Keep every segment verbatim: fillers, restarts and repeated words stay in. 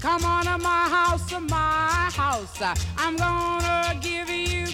Come on to my house, to my house. I'm gonna give you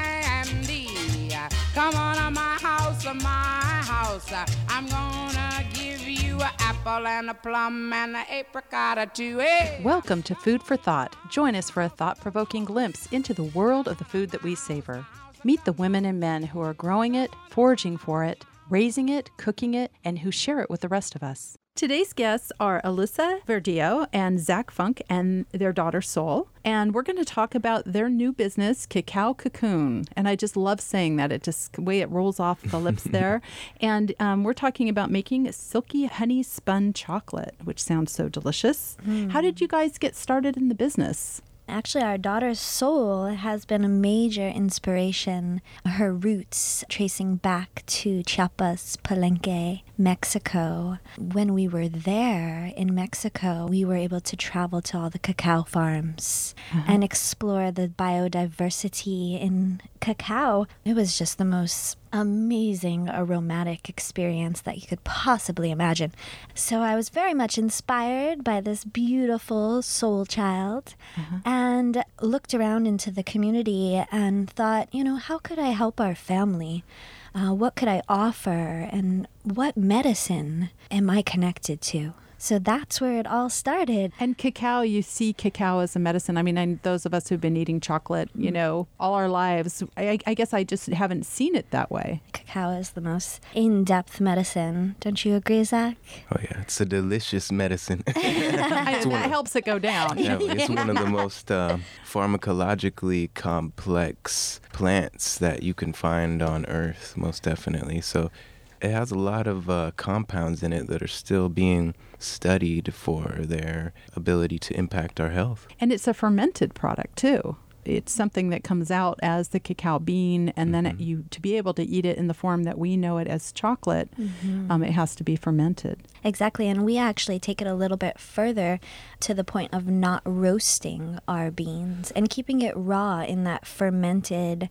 candy. Come on to my house, to my house. I'm gonna give you an apple and a plum and an apricot or two. Hey. Welcome to Food for Thought. Join us for a thought-provoking glimpse into the world of the food that we savor. Meet the women and men who are growing it, foraging for it, raising it, cooking it, and who share it with the rest of us. Today's guests are Alyssa Verdillo and Zach Funk and their daughter Sol. And we're going to talk about their new business, Cacao Cocoon. And I just love saying that. It just, the way it rolls off the lips there. And um, we're talking about making silky honey spun chocolate, which sounds so delicious. Mm. How did you guys get started in the business? Actually, our daughter Sol has been a major inspiration. Her roots tracing back to Chiapas, Palenque, Mexico. When we were there in Mexico, we were able to travel to all the cacao farms uh-huh. and explore the biodiversity in cacao. It was just the most amazing aromatic experience that you could possibly imagine. So I was very much inspired by this beautiful soul child uh-huh. and looked around into the community and thought, you know, how could I help our family? Uh, what could I offer? And what medicine am I connected to? So that's where it all started. And cacao, you see cacao as a medicine. I mean, I, those of us who've been eating chocolate, you know, all our lives, I, I guess I just haven't seen it that way. Cacao is the most in-depth medicine. Don't you agree, Zach? Oh, yeah. It's a delicious medicine. That of, helps it go down. Yeah, it's one of the most uh, pharmacologically complex plants that you can find on Earth, most definitely. So it has a lot of uh, compounds in it that are still being studied for their ability to impact our health. And it's a fermented product, too. It's something that comes out as the cacao bean, and mm-hmm. then it, you to be able to eat it in the form that we know it as chocolate, mm-hmm. um, it has to be fermented. Exactly, and we actually take it a little bit further to the point of not roasting our beans and keeping it raw in that fermented,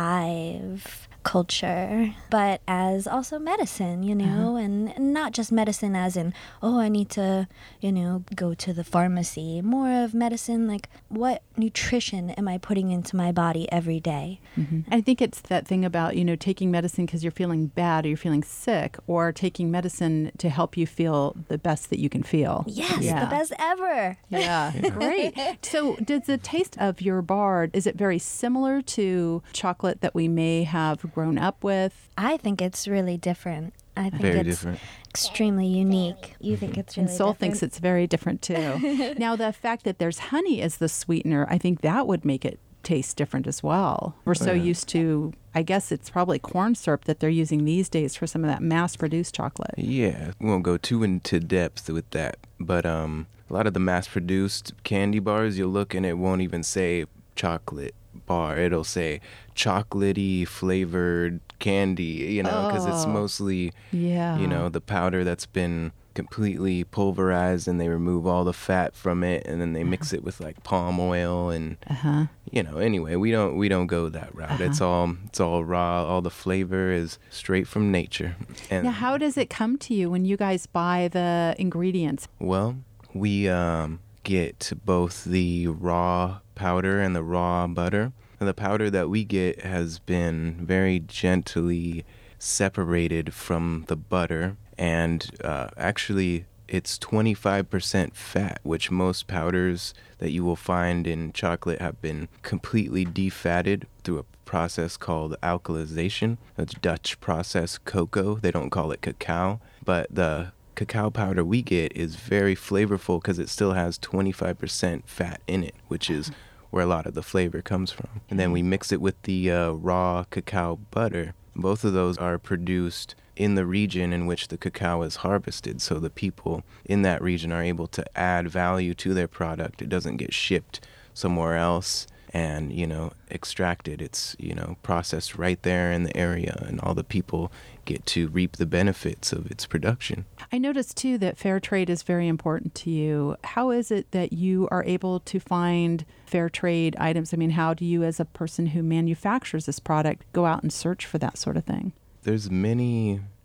live culture, but as also medicine, you know, uh-huh. and not just medicine as in, oh, I need to, you know, go to the pharmacy. More of medicine, like what nutrition am I putting into my body every day? Mm-hmm. I think it's that thing about, you know, taking medicine because you're feeling bad or you're feeling sick, or taking medicine to help you feel the best that you can feel. Yes, yeah. the best ever. Yeah, great. So does the taste of your bar, is it very similar to chocolate that we may have grown up with? I think it's really different. I think very it's different. Extremely unique. You think it's really And Sol different? thinks it's very different too. Now, the fact that there's honey as the sweetener, I think that would make it taste different as well. We're so yeah. used to, I guess it's probably corn syrup that they're using these days for some of that mass-produced chocolate. Yeah, we won't go too into depth with that, but um, a lot of the mass-produced candy bars, you'll look and it won't even say chocolate bar. It'll say chocolatey flavored candy, you know, because oh, it's mostly, yeah. you know, the powder that's been completely pulverized and they remove all the fat from it and then they mix it with like palm oil and, uh-huh. you know, anyway, we don't we don't go that route. Uh-huh. It's all it's all raw. All the flavor is straight from nature. And now, how does it come to you when you guys buy the ingredients? Well, we um, get both the raw powder and the raw butter. And the powder that we get has been very gently separated from the butter. And uh, actually, it's twenty-five percent fat, which most powders that you will find in chocolate have been completely defatted through a process called alkalization. That's Dutch process cocoa. They don't call it cacao. But the cacao powder we get is very flavorful because it still has twenty-five percent fat in it, which is where a lot of the flavor comes from. And then we mix it with the uh, raw cacao butter. Both of those are produced in the region in which the cacao is harvested, so the people in that region are able to add value to their product. It doesn't get shipped somewhere else and, you know, extracted. It's, you know, processed right there in the area, and all the people get to reap the benefits of its production. I noticed, too, that fair trade is very important to you. How is it that you are able to find fair trade items? I mean, how do you, as a person who manufactures this product, go out and search for that sort of thing? There's many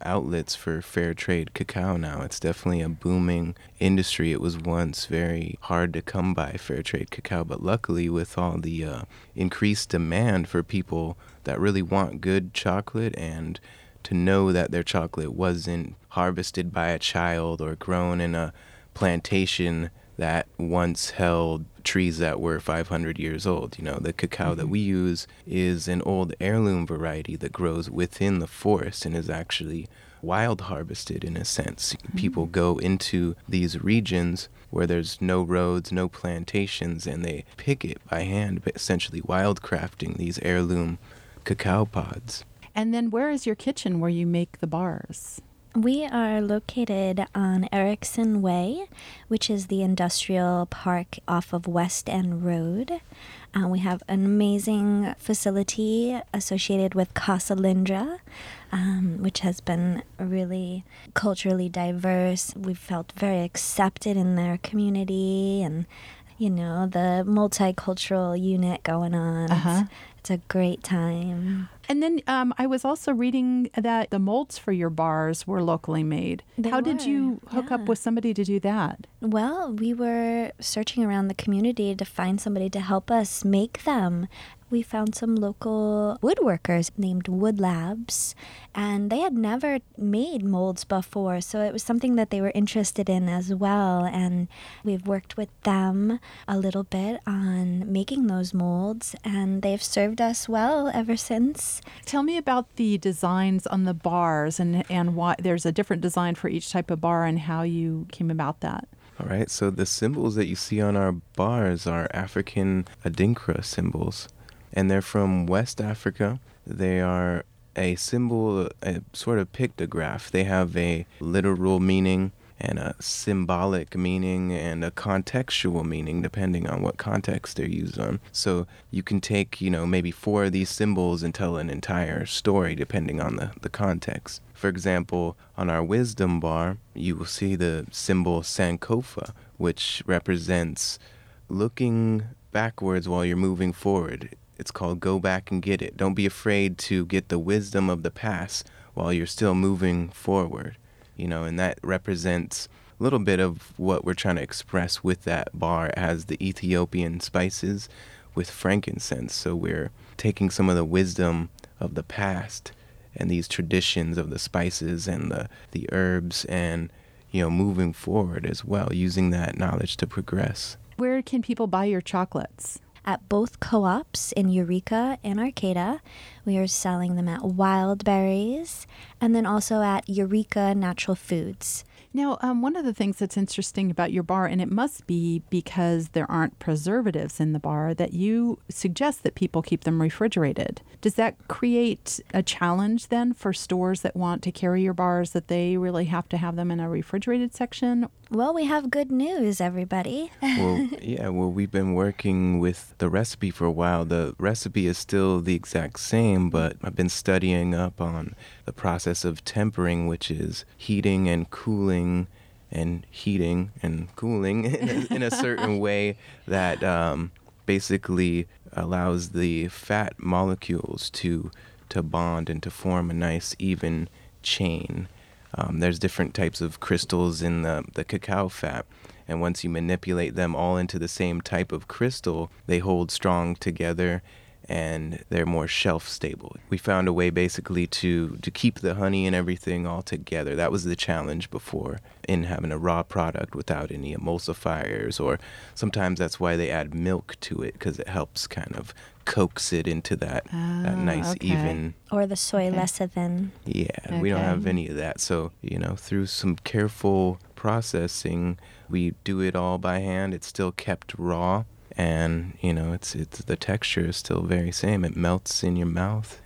outlets for fair trade cacao now. It's definitely a booming industry. It was once very hard to come by fair trade cacao, but luckily with all the uh, increased demand for people that really want good chocolate and to know that their chocolate wasn't harvested by a child or grown in a plantation that once held trees that were five hundred years old. You know, the cacao mm-hmm. that we use is an old heirloom variety that grows within the forest and is actually wild harvested in a sense. Mm-hmm. People go into these regions where there's no roads, no plantations, and they pick it by hand, but essentially wildcrafting these heirloom cacao pods. And then where is your kitchen where you make the bars? We are located on Erickson Way, which is the industrial park off of West End Road. Uh, we have an amazing facility associated with Casa Lindra, um, which has been really culturally diverse. We've felt very accepted in their community and, you know, the multicultural unit going on. Uh-huh. It's, it's a great time. And then um, I was also reading that the molds for your bars were locally made. They How were, did you hook yeah. up with somebody to do that? Well, we were searching around the community to find somebody to help us make them. We found some local woodworkers named Wood Labs, and they had never made molds before, so it was something that they were interested in as well. And we've worked with them a little bit on making those molds, and they've served us well ever since. Tell me about the designs on the bars and, and why there's a different design for each type of bar and how you came about that. All right, so the symbols that you see on our bars are African Adinkra symbols, and they're from West Africa. They are a symbol, a sort of pictograph. They have a literal meaning and a symbolic meaning and a contextual meaning, depending on what context they're used on. So you can take, you know, maybe four of these symbols and tell an entire story, depending on the, the context. For example, on our wisdom bar, you will see the symbol Sankofa, which represents looking backwards while you're moving forward. It's called Go Back and Get It. Don't be afraid to get the wisdom of the past while you're still moving forward. You know, and that represents a little bit of what we're trying to express with that bar as the Ethiopian spices with frankincense. So we're taking some of the wisdom of the past and these traditions of the spices and the, the herbs and, you know, moving forward as well, using that knowledge to progress. Where can people buy your chocolates? At both co-ops in Eureka and Arcata. We are selling them at Wildberries and then also at Eureka Natural Foods. Now, um, one of the things that's interesting about your bar, and it must be because there aren't preservatives in the bar, that you suggest that people keep them refrigerated. Does that create a challenge then for stores that want to carry your bars, that they really have to have them in a refrigerated section? Well, we have good news, everybody. Well, yeah, well, we've been working with the recipe for a while. The recipe is still the exact same, but I've been studying up on the process of tempering, which is heating and cooling and heating and cooling in a, in a certain way that um, basically allows the fat molecules to to bond and to form a nice even chain. Um, there's different types of crystals in the, the cacao fat, and once you manipulate them all into the same type of crystal, they hold strong together and they're more shelf stable. We found a way basically to, to keep the honey and everything all together. That was the challenge before in having a raw product without any emulsifiers, or sometimes that's why they add milk to it, because it helps kind of coax it into that, oh, that nice okay. even. Or the soy Okay. lecithin. Yeah, Okay. we don't have any of that. So, you know, through some careful processing, we do it all by hand. It's still kept raw. And, you know, it's it's the texture is still very same. It melts in your mouth.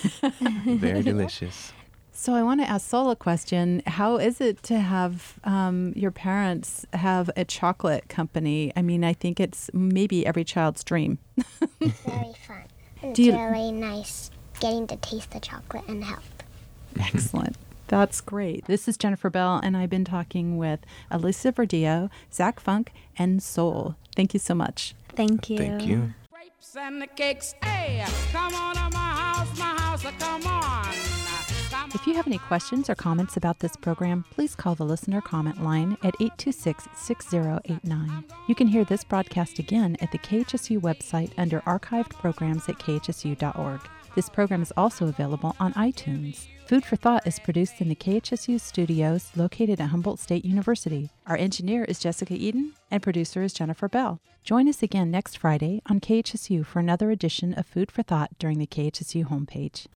Very delicious. So I want to ask Sol a question. How is it to have um, your parents have a chocolate company? I mean, I think it's maybe every child's dream. It's very fun. And Do it's you- really nice getting to taste the chocolate and help. Excellent. That's great. This is Jennifer Bell, and I've been talking with Alyssa Verdillo, Zach Funk, and Sol. Thank you so much. Thank you. Thank you. Grapes and the cakes, hey, come on to my house, my house, come on. Come on. If you have any questions or comments about this program, please call the listener comment line at eight two six, six zero eight nine. You can hear this broadcast again at the K H S U website under archived programs at k h s u dot org. This program is also available on iTunes. Food for Thought is produced in the K H S U studios located at Humboldt State University. Our engineer is Jessica Eden and producer is Jennifer Bell. Join us again next Friday on K H S U for another edition of Food for Thought during the K H S U homepage.